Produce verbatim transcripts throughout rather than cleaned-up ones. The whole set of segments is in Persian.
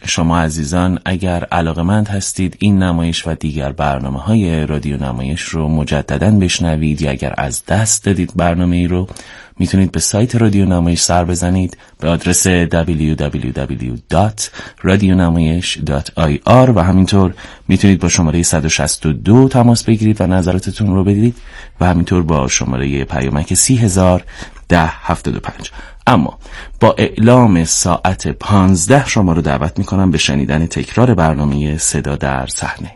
شما عزیزان اگر علاقمند هستید این نمایش و دیگر برنامه‌های رادیو نمایش رو مجدداً بشنوید یا اگر از دست دادید برنامه ای رو، میتونید به سایت رادیو نمایش سر بزنید به آدرس دبلیو دبلیو دبلیو دات رادیو نمایش دات آی آر و همینطور میتونید با شماره صد و شصت و دو تماس بگیرید و نظراتتون رو بدید و همینطور با شماره پیامک سی هزار ده هفتاد و پنج. اما با اعلام ساعت پانزده شما رو دعوت میکنم به شنیدن تکرار برنامه صدا در صحنه.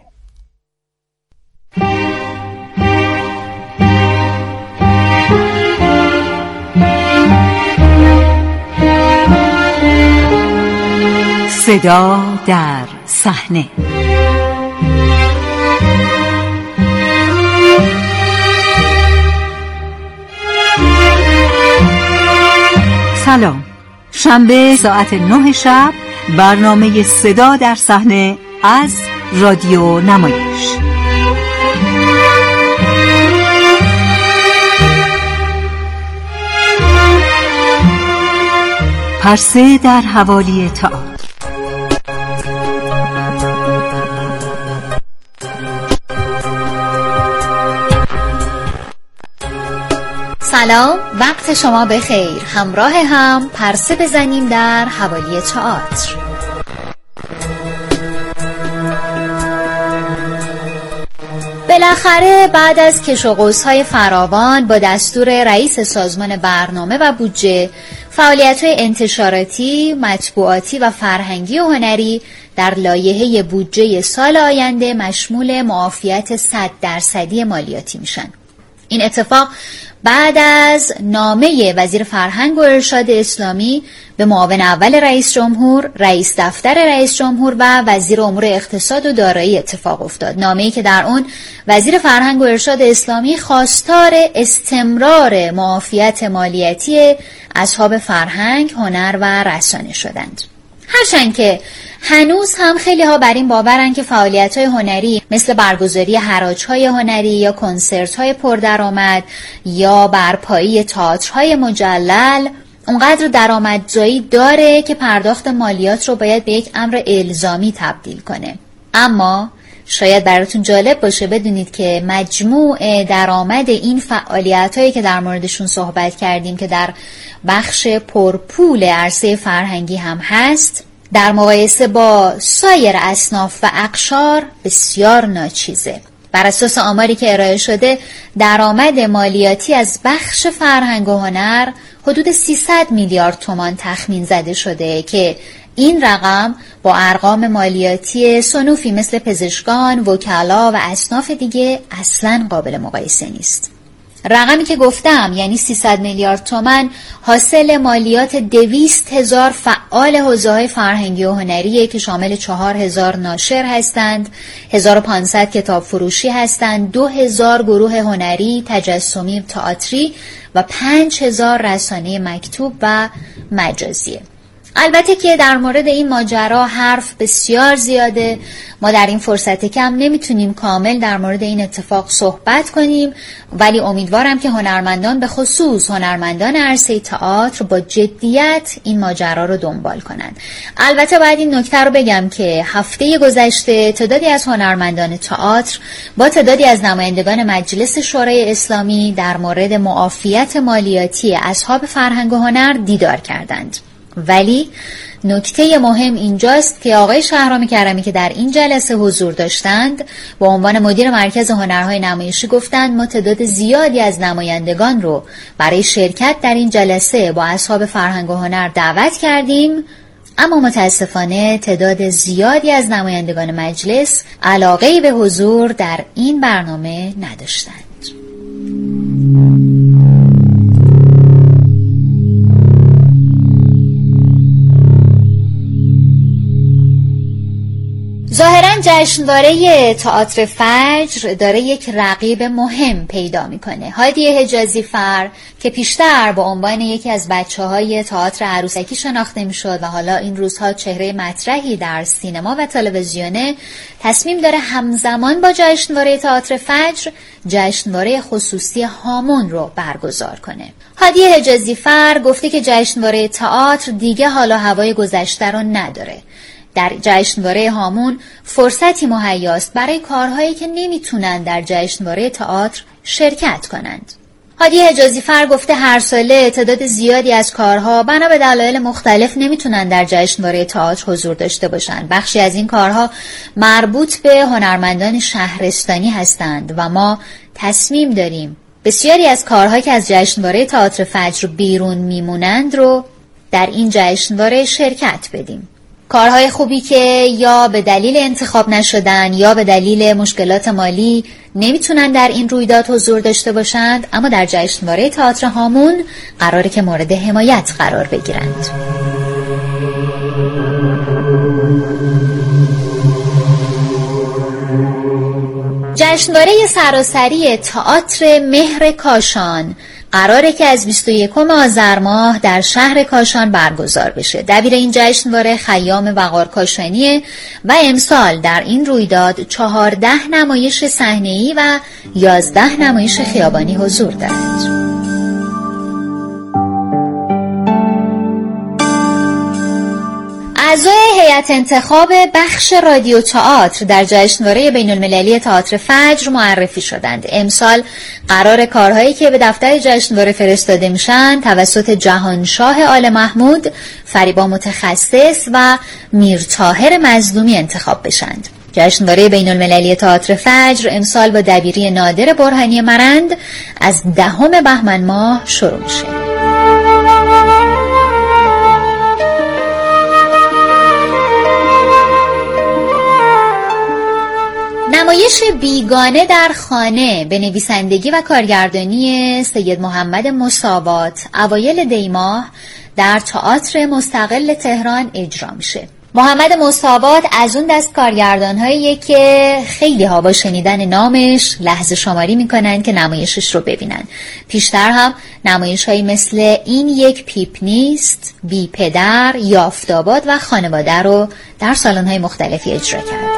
صدا در صحنه. سلام. شنبه ساعت نه شب برنامه صدا در صحنه از رادیو نمایش. پرسه در حوالی تئاتر. سلام، وقت شما بخیر. همراه هم پرسه بزنیم در حوالی تئاتر. بالاخره بعد از کش و قوس‌های فراوان با دستور رئیس سازمان برنامه و بودجه، فعالیت‌های انتشاراتی، مطبوعاتی و فرهنگی و هنری در لایحه بودجه سال آینده مشمول معافیت صد درصدی مالیاتی میشن. این اتفاق بعد از نامه وزیر فرهنگ و ارشاد اسلامی به معاون اول رئیس جمهور، رئیس دفتر رئیس جمهور و وزیر امور اقتصاد و دارایی اتفاق افتاد. نامه‌ای که در اون وزیر فرهنگ و ارشاد اسلامی خواستار استمرار معافیت مالیاتی اصحاب فرهنگ، هنر و رسانه شدند. هرچند که هنوز هم خیلی ها بر این باورن که فعالیت‌های هنری مثل برگزاری حراج‌های هنری یا کنسرت‌های پردرآمد یا برپایی تئاترهای مجلل اونقدر درآمدزایی داره که پرداخت مالیات رو باید به یک امر الزامی تبدیل کنه. اما شاید براتون جالب باشه بدونید که مجموع درآمد این فعالیت‌هایی که در موردشون صحبت کردیم که در بخش پرپول عرصه فرهنگی هم هست، در مقایسه با سایر اصناف و اقشار بسیار ناچیزه. بر اساس آماری که ارائه شده، درآمد مالیاتی از بخش فرهنگ و هنر حدود سیصد میلیارد تومان تخمین زده شده که این رقم با ارقام مالیاتی صنوفی مثل پزشکان، وکلا و اصناف دیگه اصلاً قابل مقایسه نیست. رقمی که گفتم یعنی سیصد میلیارد تومان حاصل مالیات دویست هزار فعال حوزه‌های فرهنگی و هنریه که شامل چهار هزار ناشر هستند، هزار و پانصد کتاب فروشی هستند، دو هزار گروه هنری، تجسمی، تئاتری و پنج هزار رسانه مکتوب و مجازیه. البته که در مورد این ماجرا حرف بسیار زیاده. ما در این فرصت کم نمیتونیم کامل در مورد این اتفاق صحبت کنیم، ولی امیدوارم که هنرمندان، به خصوص هنرمندان عرصه تئاتر، با جدیت این ماجرا رو دنبال کنند. البته باید این نکته رو بگم که هفته گذشته تعدادی از هنرمندان تئاتر با تعدادی از نمایندگان مجلس شورای اسلامی در مورد معافیت مالیاتی اصحاب فرهنگ و هنر دیدار کردند. ولی نکته مهم اینجاست که آقای شهرام کرمی که در این جلسه حضور داشتند با عنوان مدیر مرکز هنرهای نمایشی گفتند ما تعداد زیادی از نمایندگان رو برای شرکت در این جلسه با اصحاب فرهنگ و هنر دعوت کردیم، اما متاسفانه تعداد زیادی از نمایندگان مجلس علاقه‌ای به حضور در این برنامه نداشتند. ظاهراً جشنواره تئاتر فجر داره یک رقیب مهم پیدا میکنه. هادی حجازی فر که پیشتر با عنوان یکی از بچه‌های تئاتر عروسکی شناخته میشد و حالا این روزها چهره مطرحی در سینما و تلویزیونه، تصمیم داره همزمان با جشنواره تئاتر فجر جشنواره خصوصی هامون رو برگزار کنه. هادی حجازی فر گفته که جشنواره تئاتر دیگه حالا هوای گذشته رو نداره. در جشنواره هامون فرصتی مهیاست برای کارهایی که نمیتونن در جشنواره تئاتر شرکت کنند. هادی حجازی فر گفته هر ساله تعداد زیادی از کارها بنا به دلایل مختلف نمیتونن در جشنواره تئاتر حضور داشته باشند. بخشی از این کارها مربوط به هنرمندان شهرستانی هستند و ما تصمیم داریم بسیاری از کارهایی که از جشنواره تئاتر فجر بیرون میمونند رو در این جشنواره شرکت بدیم. کارهای خوبی که یا به دلیل انتخاب نشدن یا به دلیل مشکلات مالی نمیتونن در این رویداد حضور داشته باشند، اما در جشنواره تئاتر هامون قراره که مورد حمایت قرار بگیرند. جشنواره سراسری تئاتر مهر کاشان قراره که از بیست و یکم آذر ماه در شهر کاشان برگزار بشه. دبیر این جشنواره خیام وقار کاشانیه و امسال در این رویداد چهارده نمایش صحنه‌ای و یازده نمایش خیابانی حضور دارد. اعضای هیئت انتخاب بخش رادیو تئاتر در جشنواره بین المللی تئاتر فجر معرفی شدند. امسال قرار کارهایی که به دفتر جشنواره فرستاده میشن توسط جهانشاه آل محمود، فریبا متخصص و میرطاهر مظلومی انتخاب بشند. جشنواره بین المللی تئاتر فجر امسال با دبیری نادر برهانی مرند از دهم بهمن ماه شروع میشه. نمایش بیگانه در خانه به نویسندگی و کارگردانی سید محمد مساوات اوایل دی ماه در تئاتر مستقل تهران اجرا میشه. محمد مساوات از اون دست کارگردان‌هاییه که خیلی ها با شنیدن نامش لحظه شماری میکنن که نمایشش رو ببینن. پیشتر هم نمایش‌هایی مثل این یک پیپ نیست، بی پدر، یافتاباد و خانواده رو در سالن‌های مختلفی اجرا کرده.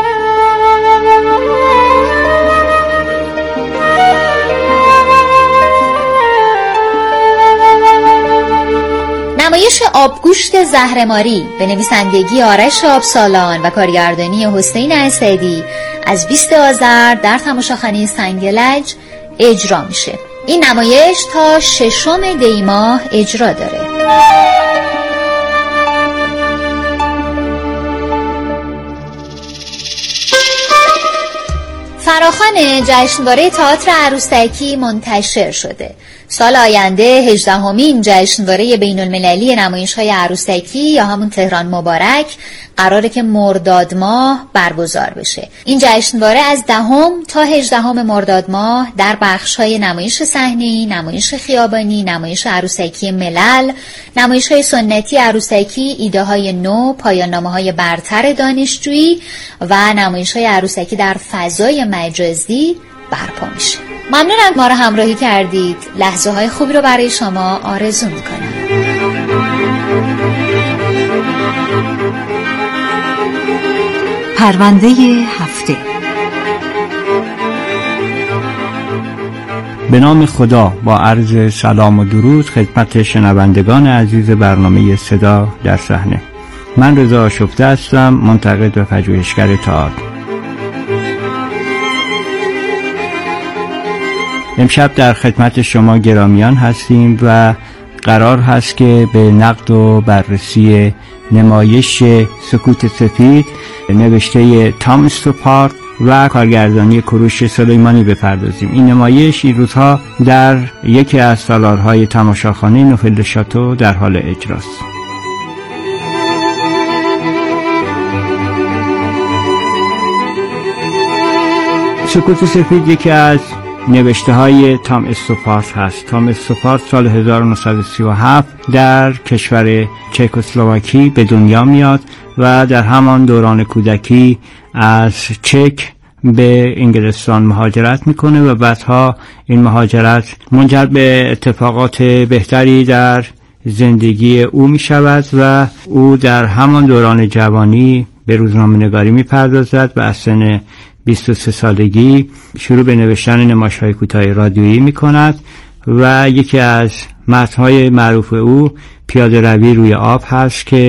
نمایش آبگوشت زهرماری به نویسندگی آرش آبسالان و کارگردانی حسین اسدی از بیست آذر در تماشاخانه سنگلج اجرا میشه. این نمایش تا ششم دی ماه اجرا داره. فراخوان جشنواره تئاتر عروسکی منتشر شده. سال آینده هجدهمین جشنواره بین المللی نمایش‌های عروسکی یا همون تهران مبارک قراره که مرداد ماه برگزار بشه. این جشنواره از دهم تا هجدهم مرداد ماه در بخش‌های نمایش صحنه‌ای، نمایش خیابانی، نمایش عروسکی ملل، نمایش‌های سنتی عروسکی، ایده‌های نو، پایان‌نامه‌های برتر دانشجویی و نمایش‌های عروسکی در فضای مجازی برپا میشه. ممنونم ما رو همراهی کردید. لحظه های خوبی رو برای شما آرزو میکنم. پرونده هفته. به نام خدا، با عرض سلام و درود خدمت شنوندگان عزیز برنامه صدا در صحنه. من رضا آشفته هستم، منتقد و پژوهشگر تئاتر. امشب در خدمت شما گرامیان هستیم و قرار هست که به نقد و بررسی نمایش سکوت سفید نوشته تام استوپارت و کارگردانی کوروش سلیمانی بپردازیم. این نمایش این روزها در یکی از سالارهای تماشاخانه نوفل شاتو در حال اجراست. سکوت سفید یکی از نوشته های تام استوپارت هست. تام استوپارت سال هزار و نهصد و سی و هفت در کشور چکسلواکی به دنیا میاد و در همان دوران کودکی از چک به انگلستان مهاجرت میکنه و بعدها این مهاجرت منجر به اتفاقات بهتری در زندگی او میشود و او در همان دوران جوانی به روزنامه‌نگاری میپردازد و از سن بیست و سه سالگی شروع به نوشتن نمایش‌های کوتاه رادیویی می‌کند و یکی از متن‌های معروف او پیاده روی روی آب هست که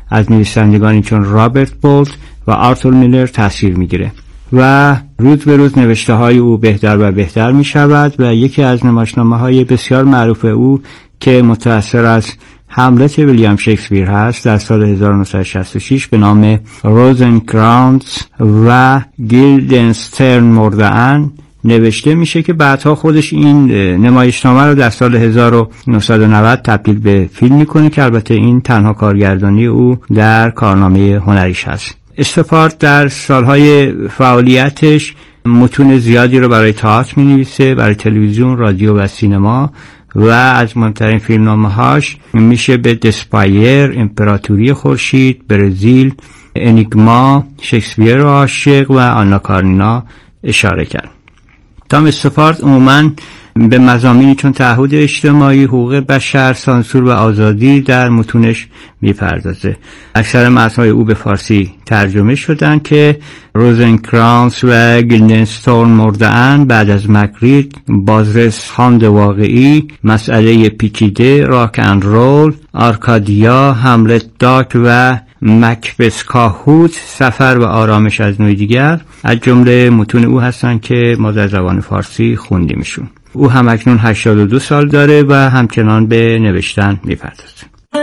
از نویسندگانی چون رابرت بولت و آرتور میلر تاثیر میگیره و روز به روز نوشته های او بهتر و بهتر می شود و یکی از نمایشنامه های بسیار معروف او که متأثر از هملت ویلیام شکسپیر هست در سال هزار و نهصد و شصت و شش به نام روزنکرانز و گیلدنسترن مرده‌اند نوشته میشه که بعدها خودش این نمایشنامه رو در سال هزار و نهصد و نود تبدیل به فیلم میکنه که البته این تنها کارگردانی او در کارنامه هنریش هست. استفارد در سالهای فعالیتش متون زیادی رو برای تئاتر می‌نویسه، برای تلویزیون، رادیو و سینما و از مهمترین فیلمنامه‌هاش میشه به دسپایر، امپراتوری خورشید، برزیل، انیگما، شکسپیر عاشق و آنا کارنینا اشاره کرد. تام استفارد عموماً به مضامینی چون تعهد اجتماعی، حقوق بشر، سانسور و آزادی در متونش میپردازه. اکثر متن‌های او به فارسی ترجمه شدن که روزنکرانز و گیلدنسترن مرده‌اند، بعد از مگریت، بازرس خواند واقعی، مسئله پیچیده، راک اند رول، آرکادیا، هملت داک و مکبث کاهوت، سفر و آرامش از نوع دیگر از جمله متون او هستند که ما در زبان فارسی خوندیمشون. او هم اکنون هشتاد و دو سال داره و همچنان به نوشتن میپردازه.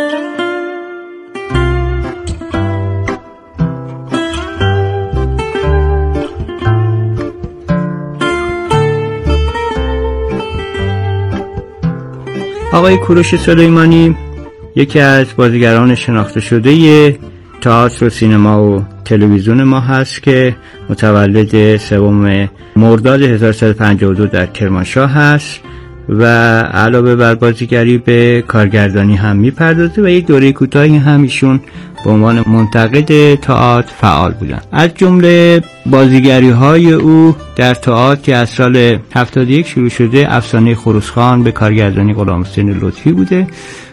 آقای کوروش سلیمانی یکی از بازیگران شناخته شده تئاتر و سینما و تلویزیون ما هست که متولد سوم مرداد هزار و سیصد و پنجاه و دو در کرمانشاه هست و علاوه بر بازیگری به کارگردانی هم میپردازه و یک دوره کوتاهی هم ایشون به عنوان منتقد تئاتر فعال بودن. از جمله بازیگری های او در تئاتر که از سال هفتاد و یک شروع شده افسانه خروسخان به کارگردانی غلام حسین لطفی بوده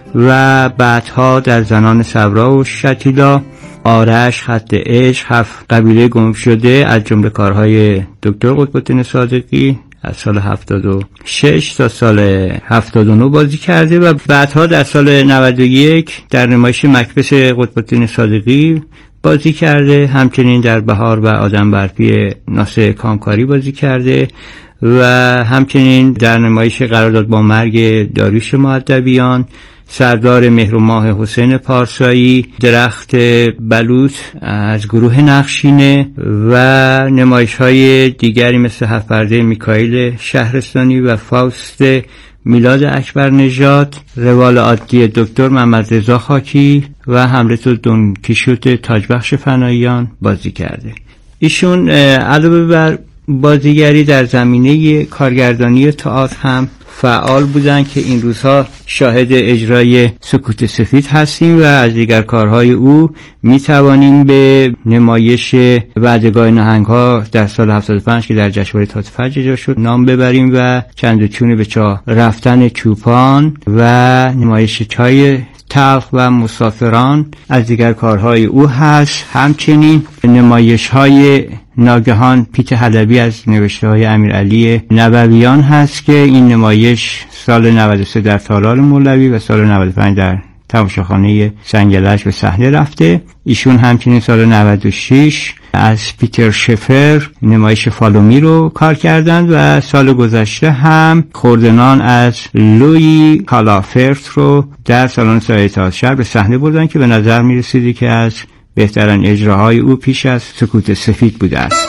و بعدها در زنان صبرا و شتیلا، آرش، خط عشق، هفت قبیله گم شده از جمله کارهای دکتر قطب‌الدین صادقی از سال هفتاد و شش تا سال هفتاد و نه بازی کرده و بعدها در سال نود و یک در نمایش مکبث قطب‌الدین صادقی بازی کرده. همچنین در بهار و آدم برفی ناصر کامکاری بازی کرده و همچنین در نمایش قرارداد با مرگ داریوش مؤدبیان، سردار مهر و ماه حسین پارسایی، درخت بلوط از گروه نقشینه و نمایش های دیگری مثل هفت پرده میکائیل شهرستانی و فاوست میلاد اکبر نژاد، روال عادی دکتر محمد رضا خاکی و هملت و دون کیشوت تاجبخش فناییان بازی کرده. ایشون علاوه بر بازیگری در زمینه کارگردانی تئاتر هم فعال بودن که این روزها شاهد اجرای سکوت سفید هستیم و از دیگر کارهای او می توانیم به نمایش وعدهگاه نهنگ‌ها در سال هفتاد و پنج که در جشنواره تئاتر فجر اجرا شد نام ببریم و چند و چون به چاه رفتن چوپان و نمایش چای تلخ و مسافران از دیگر کارهای او هست. همچنین نمایش های ناگهان پیت حلبی از نوشته های امیرعلی نبویان هست که این نمایش سال نود و سه در تالار مولوی و سال نود و پنج در تماشاخانه سنگلج به صحنه رفته. ایشون همچنین سال نود و شش از پیتر شفر نمایش فالومی رو کار کردند و سال گذشته هم خوردنان از لویی کالافرت رو در سالن سایه تئاتر شهر به صحنه بردن که به نظر می رسیدی که از بهترین اجراهای او پیش از سکوت سفید بوده است.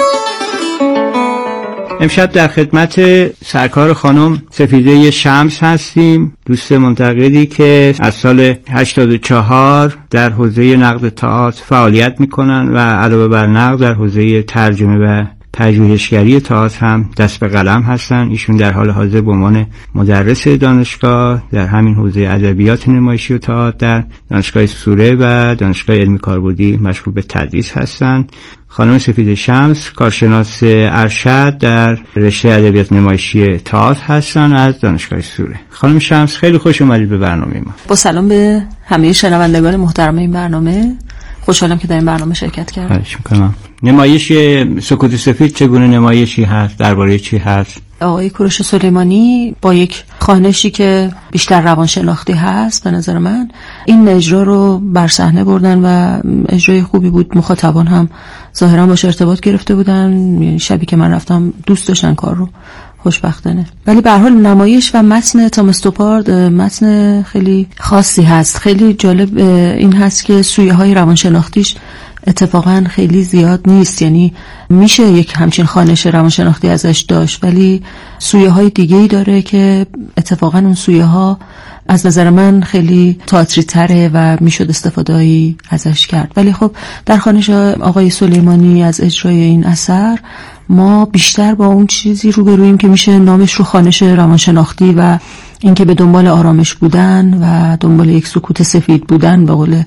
امشب در خدمت سرکار خانم سفیده شمس هستیم، دوست منتقدی که از سال هشتاد و چهار در حوزه نقد تئاتر فعالیت میکنن و علاوه بر نقد در حوزه ترجمه و پژوهشگری تئاتر هم دست به قلم هستن. ایشون در حال حاضر به عنوان مدرس دانشگاه در همین حوزه ادبیات نمایشی و تئاتر در دانشگاه سوره و دانشگاه علمی کاربردی مشغول به تدریس هستند. خانم سفیده شمس کارشناس ارشد در رشته ادبیات نمایشی تئاتر هستن از دانشگاه سوره. خانم شمس خیلی خوش اومدید به برنامه ما. با سلام به همه شنوندگان محترم این برنامه، خوشحالم که در این برنامه شرکت کردم. خواهش می‌کنم. نمایش سکوت سفید چگونه نمایشی هست؟ درباره چی هست؟ آقای کوروش سلیمانی با یک خوانشی که بیشتر روانشناختی هست به نظر من، این اجرا رو بر صحنه بردن و اجرای خوبی بود. مخاطبان هم ظاهرا باش ارتباط گرفته بودن، شبی که من رفتم دوست داشتن کار رو، خوشبختانه. ولی به هر حال نمایش و متن تام استوپارد متن خیلی خاصی هست. خیلی جالب این هست که سویه های روانشناختیش اتفاقا خیلی زیاد نیست، یعنی میشه یک همچین خوانش روانشناختی ازش داشت، ولی سویه های دیگه ای داره که اتفاقا اون سویه ها از نظر من خیلی تئاتری تره و میشد استفاده‌ای ازش کرد. ولی خب در خوانش آقای سلیمانی از اجرای این اثر ما بیشتر با اون چیزی روبرویم که میشه نامش رو خوانش روانشناختی و اینکه به دنبال آرامش بودن و دنبال یک سکوت سفید بودن، به قول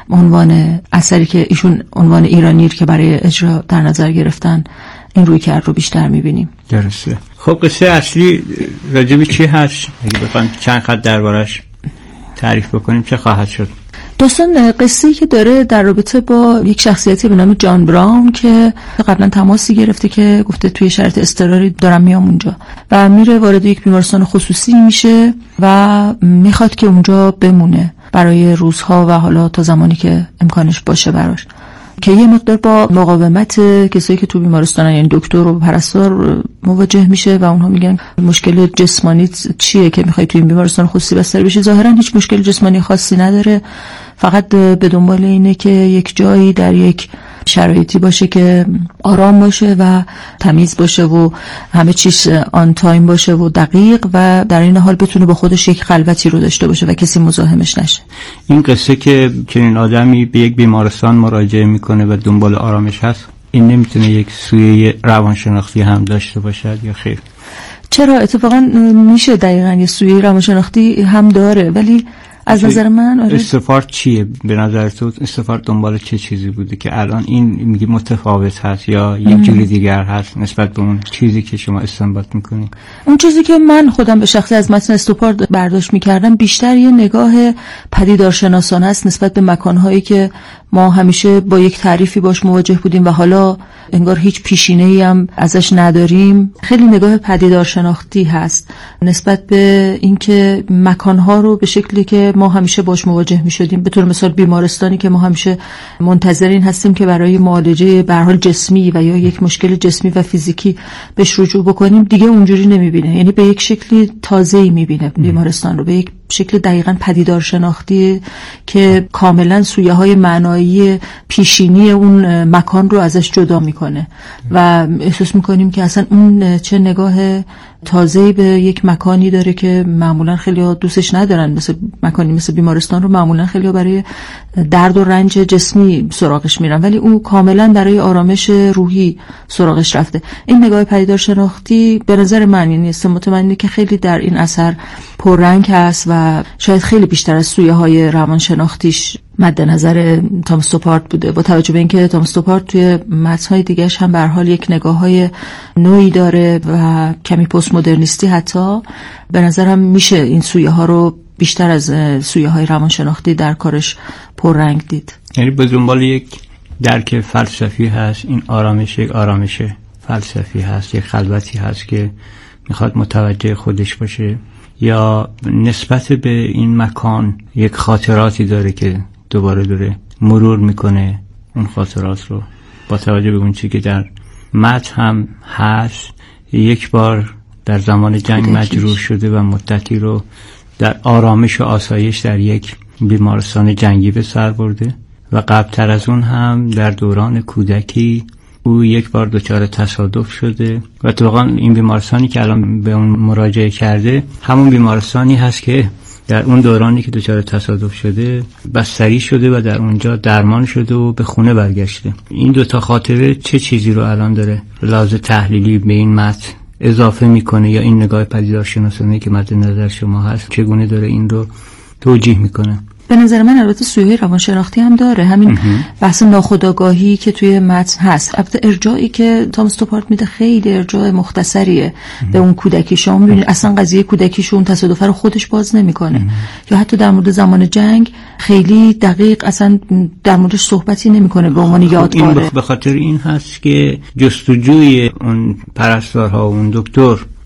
عنوان اثری که ایشون عنوان ایرانی که برای اجرا در نظر گرفتن، این روی کرد رو بیشتر میبینیم. درسته. خب قصه اصلی راجبی چی هست؟ اگه بخوایم چند خط دربارش تعریف بکنیم چه خواهد شد؟ داستان قصه‌ای که داره در رابطه با یک شخصیتی به نام جان براون که قبلا تماسی گرفته که گفته توی شرایط اضطراری دارم میام اونجا و میره وارد یک بیمارستان خصوصی میشه و میخواد که اونجا بمونه برای روزها و حالا تا زمانی که امکانش باشه براش، که یه مقدار با مقاومت کسایی که تو بیمارستانن، یعنی دکتر و پرستار، مواجه میشه و اونها میگن مشکل جسمانی چیه که میخوای تو این بیمارستان خصوصی بستری بشی. ظاهرا هیچ مشکل جسمانی خاصی نداره، فقط به دنبال اینه که یک جایی در یک شرایطی باشه که آرام باشه و تمیز باشه و همه چیز آن تایم باشه و دقیق و در این حال بتونه با خودش یک خلوتی رو داشته باشه و کسی مزاحمش نشه. این قصه که چنین آدمی به یک بیمارستان مراجعه میکنه و دنبال آرامش هست، این نمیتونه یک سویه روانشناختی هم داشته باشد یا خیر؟ چرا؟ اتفاقا میشه دقیقاً یه سویه روانشناختی هم داره، ولی از نظر من آره. استفارد چیه به نظر تو؟ استفارد دنبال چه چیزی بوده که الان این میگه متفاوت هست یا یک جوری دیگر هست نسبت به اون چیزی که شما استنباط میکنید؟ اون چیزی که من خودم به شخصی از متن استفارد برداشت میکردم بیشتر یه نگاه پدیدارشناسانه است نسبت به مکانهایی که ما همیشه با یک تعریفی باش مواجه بودیم و حالا انگار هیچ پیشینه‌ای هم ازش نداریم. خیلی نگاه پدیدارشناختی هست نسبت به اینکه مکانها رو به شکلی که ما همیشه باش مواجه می‌شدیم، به طور مثال بیمارستانی که ما همیشه منتظر این هستیم که برای معالجه به هر حال جسمی و یا یک مشکل جسمی و فیزیکی بهش رجوع بکنیم، دیگه اونجوری نمی‌بینه، یعنی به یک شکلی تازه‌ای می‌بینه بیمارستان رو، به یک شکل دقیقاً پدیدارشناختی که کاملاً سویه‌های معنایی پیشینی اون مکان رو ازش جدا میکنه و احساس میکنیم که اصلا اون چه نگاه تازه‌ای به یک مکانی داره که معمولاً خیلی‌ها دوستش ندارن، مثل مکانی مثل بیمارستان رو معمولاً خیلی‌ها برای درد و رنج جسمی سراغش میرن، ولی اون کاملاً برای آرامش روحی سراغش رفته. این نگاه پدیدارشناختی به نظر من، یعنی است مطمئنه که خیلی در این اثر پررنگ هست و شاید خیلی بیشتر از سویه‌های روانشناختیش مد نظر تام استوپارد بوده، با توجه به اینکه تام استوپارد توی متن‌های دیگه‌اش هم به هر حال یک نگاه‌های نوعی داره و کمی پست مدرنیستی، حتی به نظرم میشه این سویه‌ها رو بیشتر از سویه‌های روانشناختی در کارش پررنگ دید. یعنی به دنبال یک درک فلسفی هست، این آرامش یک آرامش فلسفی هست، یک خلوتی هست که میخواد متوجه خودش باشه، یا نسبت به این مکان یک خاطراتی داره که دوباره داره مرور میکنه اون خاطرات رو، با توجه به اون چیزی که در متن هم هست، یک بار در زمان جنگ مجروح شده و مدتی رو در آرامش و آسایش در یک بیمارستان جنگی به سر برده و قبلتر از اون هم در دوران کودکی او یک بار دچار تصادف شده و واقعا این بیمارستانی که الان به اون مراجعه کرده همون بیمارستانی هست که در اون دورانی که دچار تصادف شده بستری شده و در اونجا درمان شده و به خونه برگشته. این دوتا خاطره چه چیزی رو الان داره لحاظ تحلیلی به این متن اضافه میکنه، یا این نگاه پدیدارشناسانه که مد نظر شما هست چگونه داره این رو توجیه میکنه؟ به نظر من البته سویه روانشناختی هم داره، همین بحث ناخودآگاهی که توی متن هست. البته ارجاعی که تام استوپارد میده خیلی ارجاع مختصریه به اون کودکی. شما میبینید اصلا قضیه کودکیشون تصادف رو خودش باز نمیکنه، یا حتی در مورد زمان جنگ خیلی دقیق اصلا در موردش صحبتی نمیکنه به عنوان یادگاره. این به خاطر این هست که جستجوی اون پرستارها و اون دکتر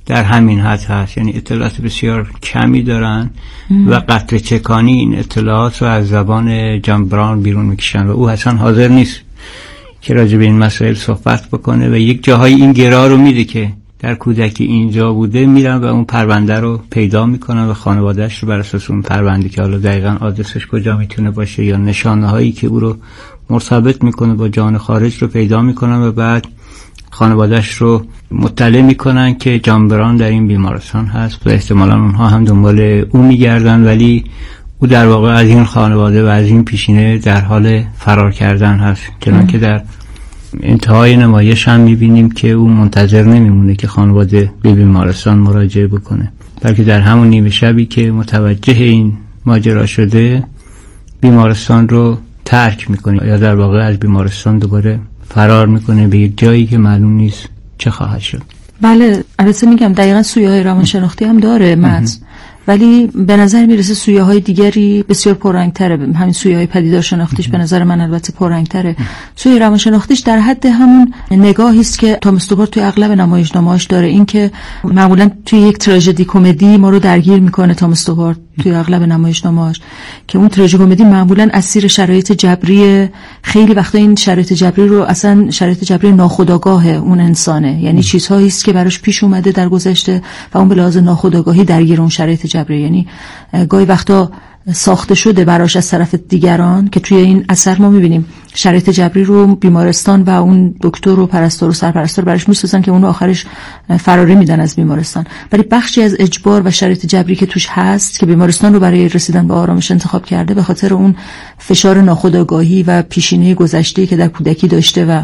در همین حد هست، یعنی اطلاعات بسیار کمی دارن ام. و قطره چکانی این اطلاعات رو از زبان جان براون بیرون میکشن و او اصلا حاضر نیست که راجع به این مسائل صحبت بکنه و یک جاهای این گرا رو میده که در کودکی اینجا بوده، میرن و اون پرونده رو پیدا میکنن و خانوادهش رو بر اساس اون پرونده که حالا دقیقاً آدرسش کجا میتونه باشه یا نشانه هایی که او رو مرتبط میکنه با جان خارج رو پیدا میکنن و بعد خانوادهش رو مطلع میکنن که جان بران در این بیمارستان هست و احتمالاً اونها هم دنبال او میگردن، ولی او در واقع از این خانواده و از این پیشینه در حال فرار کردن هست. چنانکه در انتهای نمایش هم میبینیم که او منتظر نمیمونه که خانواده به بیمارستان مراجعه بکنه، بلکه در همون نیمه شبی که متوجه این ماجرا شده بیمارستان رو ترک میکنه یا در واقع از بیمارستان دوباره فرار میکنه به یک جایی که معلوم نیست چه خواهد شد. بله البته میگم دقیقاً سویه های روانشناختی هم داره متن، ولی به نظر میرسه سویه های دیگری بسیار پررنگ‌تره. همین سویه های پدیدار شناختیش به نظر من البته پررنگ‌تره. سویه روانشناختیش در حد همون نگاهی است که تامس توپارد توی اغلب نمایشنامه‌هاش داره، این که معمولاً توی یک تراژدی کمدی ما رو درگیر میکنه تامس توپارد توی اغلب نمایشنامه‌هاش، که اون تراژدی کمدی معمولاً اسیر شرایط جبری، خیلی وقتا این شرایط جبری رو اصلا شرایط جبری ناخودآگاه اون انسانه، یعنی چیزهایی است که براش پیش اومده در گذشته و اون به لحاظ ناخودآگاهی درگیر اون شرایط جبری، یعنی گاهی وقتا ساخته شده براش از طرف دیگران، که توی این اثر ما میبینیم شرایط جبری رو بیمارستان و اون دکتر و پرستار و سرپرستار براش میسازن که اون آخرش فراری میدن از بیمارستان، ولی بخشی از اجبار و شرایط جبری که توش هست که بیمارستان رو برای رسیدن به آرامش انتخاب کرده به خاطر اون فشار ناخودآگاهی و پیشینه گذشته‌ای که در کودکی داشته و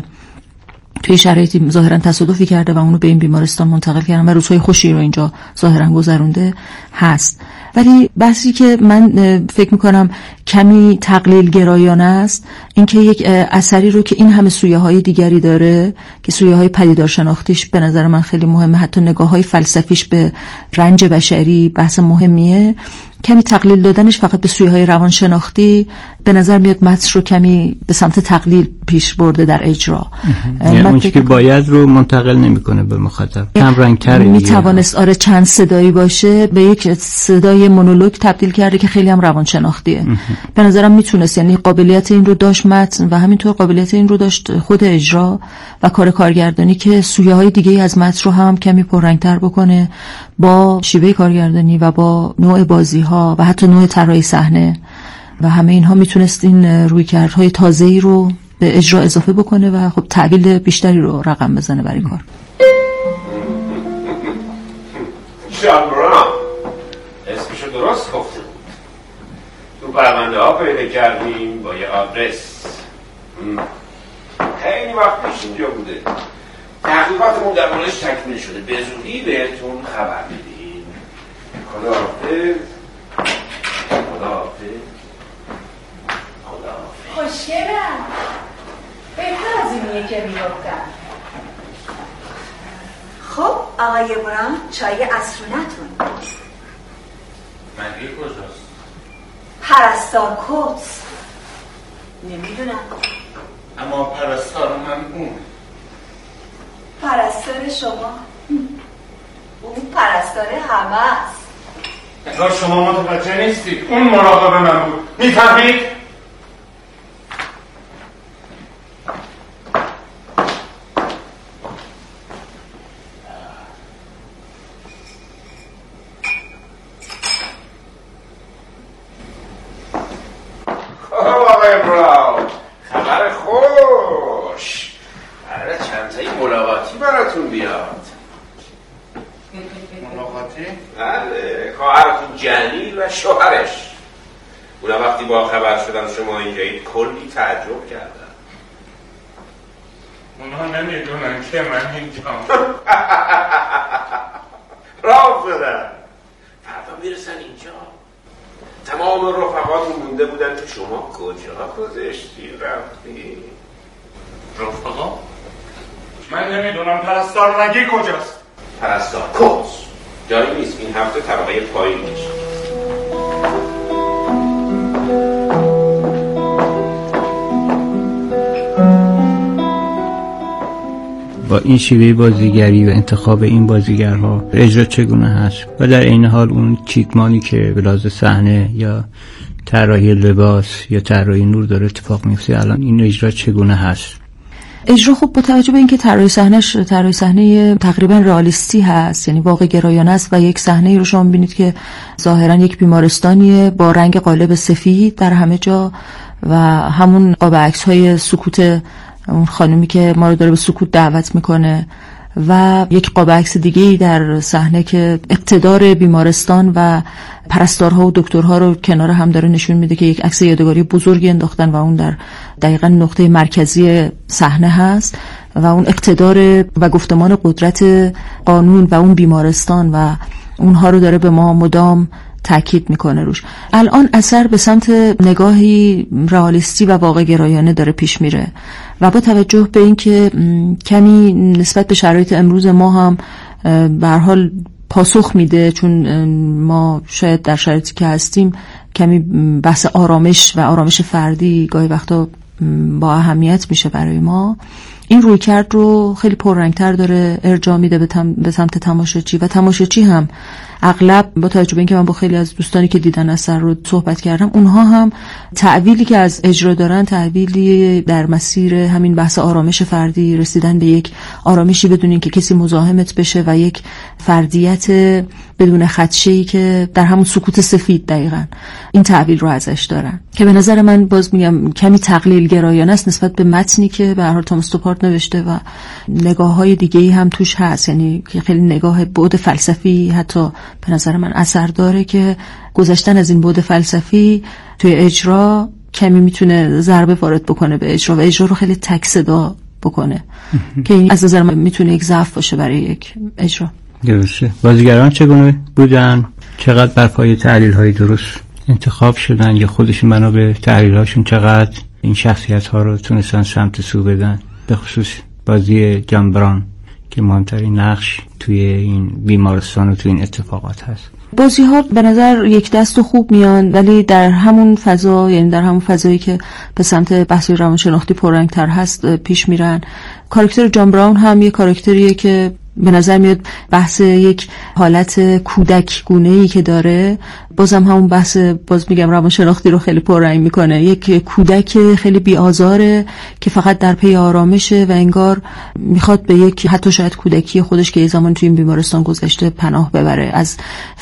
توی شرایطی ظاهرا تصادفی کرده و اونو به این بیمارستان منتقل کردن و روزهای خوشی رو اینجا ظاهرا گذرونده هست. ولی بحثی که من فکر میکنم کمی تقلیل گرایانه است این که یک اثری رو که این همه سویه های دیگری داره که سویه های پدیدار شناختیش به نظر من خیلی مهمه، حتی نگاه های فلسفیش به رنج بشری بحث مهمیه، کمی تقلیل دادنش فقط به سویه های روانشناختی به نظر میاد متن رو کمی به سمت تقلیل پیش برده در اجرا، یعنی اون چیزی که باید رو منتقل نمیکنه به مخاطب، کم رنگ‌تره. میتوانست آره چند صدایی باشه به یک صدای مونولوگ تبدیل کرده که خیلی هم روانشناختیه. به نظرم میتونست، یعنی قابلیت این رو داشت متن و همینطور قابلیت این رو داشت خود اجرا و کار کارگردانی که سویه های دیگه از متن رو هم کمی پررنگ‌تر بکنه با شیوه کارگردانی و با نوع بازی ها و حتی نوع طراحی صحنه و همه اینها میتونست این رویکردهای تازه‌ای رو به اجرا اضافه بکنه و خب تعبیل بیشتری رو رقم بزنه برای کار. شامبران اسمشو درست گفته بود. تو پرونده ها پیدا کردیم با یه آدرس. خیلی وقت پیش اینجا بوده. تحقیقاتمون در موردش تکمیل شده. به زودی بهتون خبر میدیم. خداحافظ. خداحافظ. خداحافظ. خوشگلم. بهتر از اینیه که میگفتم. خب آقای برام چای عصرونتون. منگی کجاست؟ پرستار کوتس. نمیدونم. اما پرستار من اون. پرستار شما؟ اون پرستار همه است. انگار شما متوجه نیستید. اون مراقب من بود. میفهمید؟ شوهرش اونا وقتی با خبر شدن شما اینجایید کلی تعجب کردن. اونا نمیدونن که من اینجام. راه بدن فردا میرسن اینجا. تمام رفقاتون مونده بودن که شما کجا گذشتی رفتی. رفقا؟ من نمیدونم پرستار رنگی کجاست. پرستار کوز جایی نیست. این هفته طبقه پایین میشه. با این شیوه بازیگری و انتخاب این بازیگرها اجرا چگونه هست و در این حال اون چیتمانی که به لحاظ صحنه یا طراحی لباس یا طراحی نور داره اتفاق میفته، الان این اجرا چگونه هست؟ اجرا خوب با توجه به اینکه طراحی صحنه‌اش طراحی صحنه تقریبا رئالیستی هست، یعنی واقع گرایانه است و یک صحنه رو شما می‌بینید که ظاهرا یک بیمارستانیه با رنگ قالب سفید در همه جا و همون قاب عکس‌های سکوت اون خانومی که ما رو داره به سکوت دعوت میکنه و یک قاب عکس دیگه‌ای در صحنه که اقتدار بیمارستان و پرستارها و دکترها رو کنار هم داره نشون میده که یک عکس یادگاری بزرگی انداختن و اون در دقیقاً نقطه مرکزی صحنه هست و اون اقتدار و گفتمان قدرت قانون و اون بیمارستان و اونها رو داره به ما مدام تاکید میکنه روش. الان اثر به سمت نگاهی رئالیستی و واقع گرایانه داره پیش میره و با توجه به اینکه کمی نسبت به شرایط امروز ما هم به هر حال پاسخ میده، چون ما شاید در شرایطی که هستیم کمی بحث آرامش و آرامش فردی گاهی وقتا با اهمیت میشه برای ما، این رویکرد رو خیلی پررنگتر داره ارجاع میده به, تم... به سمت تماشاچی و تماشاچی هم اغلب با توجه به اینکه من با خیلی از دوستانی که دیدن اثر رو صحبت کردم، اونها هم تعبیری که از اجرا دارن تعبیری در مسیر همین بحث آرامش فردی، رسیدن به یک آرامشی بدون اینکه کسی مزاحمت بشه و یک فردیت بدون خدشه‌ای که در همون سکوت سفید دقیقاً این تعبیر رو ازش دارن که به نظر من باز میگم کمی تقلیل گرایانه است نسبت به متنی که به هر حال تام استوپارت نوشته و نگاه‌های دیگه‌ای هم توش هست، یعنی که خیلی نگاه بعد فلسفی حتی به نظر من اثر داره که گذشتن از این بعد فلسفی توی اجرا کمی میتونه ضربه وارد بکنه به اجرا و اجرا رو خیلی تک صدا بکنه که این از نظر من میتونه یک ضعف باشه برای یک اجرا. درسته. بازیگران چگونه بودن؟ چقدر بر پایه تحلیل‌های درست انتخاب شدن یا خودشون بنا به تحلیل‌هاشون چقدر این شخصیت‌ها رو تونستن سمت سو بدن؟ به خصوص بازی جان براون که مهمترین نقش توی این بیمارستان و توی این اتفاقات هست. بازی ها به نظر یک دست و خوب میان ولی در همون فضا، یعنی در همون فضایی که به سمت بحث روانشناختی پررنگ‌تر هست پیش میرن. کاراکتر جان براون هم یک کاراکتریه که به نظر میاد بحث یک حالت کودک گونه‌ای که داره، بازم همون بحث باز میگم روانشناختی رو خیلی پررنگ میکنه. یک کودک خیلی بی‌آزاره که فقط در پی آرامشه و انگار میخواد به یک حتی شاید کودکی خودش که یه زمان توی این بیمارستان گذشته پناه ببره، از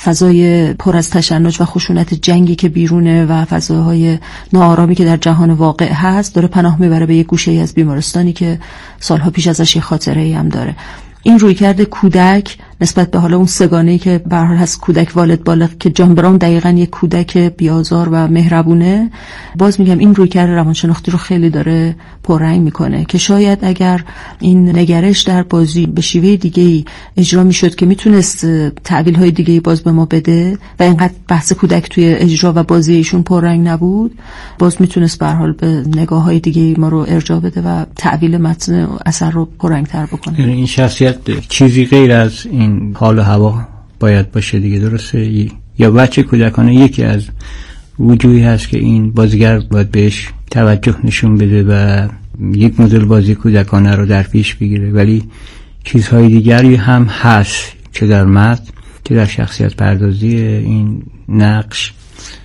فضای پر از تشنج و خشونت جنگی که بیرونه و فضاهای ناآرامی که در جهان واقع هست، داره پناه میبره به یک گوشه‌ای از بیمارستانی که سالها پیش ازش یه خاطره‌ای هم داره. این رویکرد کودک نسبت به حالا اون سگانه‌ای که به هر حال هست کودک والد بالغ که جان براون دقیقاً یک کودک بی‌آزار و مهربونه، باز میگم این رویکرد روانشناختی رو خیلی داره پررنگ میکنه که شاید اگر این نگرش در بازی به شیوه دیگه‌ای اجرا میشد که میتونست تعبیرهای دیگه‌ای باز به ما بده و اینقدر بحث کودک توی اجرا و بازی ایشون پررنگ نبود، باز میتونست به هر حال به نگاه‌های دیگه‌ای ما رو ارجاع بده و تعبیر متن اثر رو پررنگ‌تر بکنه. یعنی این شخصیت چیزی غیر از این حال و هوا باید باشه دیگه، درسته؟ یا بچه کودکانه یکی از وجوهی هست که این بازیگر باید بهش توجه نشون بده و یک مدل بازی کودکانه رو در پیش بگیره، ولی چیزهای دیگری هم هست چه در متن چه در شخصیت پردازی این نقش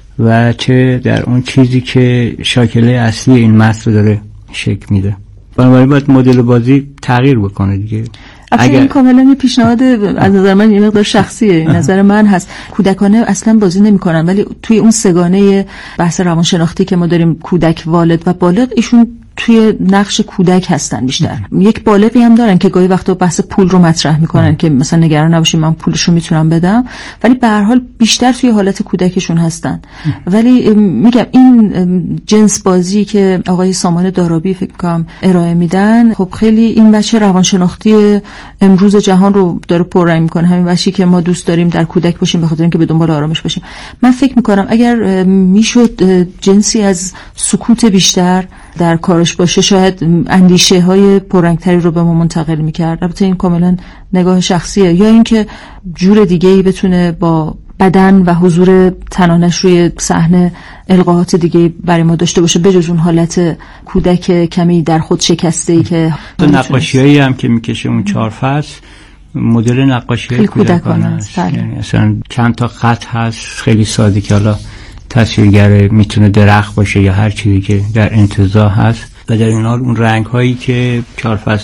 و چه در اون چیزی که شاکله اصلی این متن رو داره شکل میده. بنابراین باید مدل بازی تغییر بکنه دیگه. اگر این کاملا یه پیشنهاد از نظر من یه مقدار شخصیه، نظر من هست، کودکانه اصلا بازی نمی‌کنن ولی توی اون سگانه بحث روانشناختی که ما داریم کودک والد و بالغ، ایشون توی نقش کودک هستن بیشتر. یک بالغی هم دارن که گاهی وقتا بحث پول رو مطرح میکنن که مثلا نگران نباشید من پولش رو میتونم بدم، ولی به هر حال بیشتر توی حالت کودکشون هستن. ولی میگم این جنس بازی که آقای سامان دارابی فکر کنم ارائه میدن، خب خیلی این بچه روانشناختی امروز جهان رو داره پررنگ میکنه، همین بچه‌ای که ما دوست داریم در کودک باشیم به خاطر اینکه به دنبال آرامش باشیم. من فکر میکنم اگر میشد جنسی از سکوت بیشتر در کارش باشه، شاید اندیشه های پررنگتری رو به ما منتقل میکرد. البته این کاملا نگاه شخصیه، یا اینکه جور دیگه ای بتونه با بدن و حضور تنانش روی صحنه القاءات دیگه برای ما داشته باشه بجز اون حالت کودک کمی در خود شکسته‌ای که نقاشیایی هم که میکشه اون چهار فصل مدل نقاشی کودکانه است. یعنی اصلا چند تا خط هست خیلی ساده که حالا تصویرگر میتونه درخت باشه یا هر چیزی که در انتزاع هست و در این حال اون رنگ هایی که چهار فصل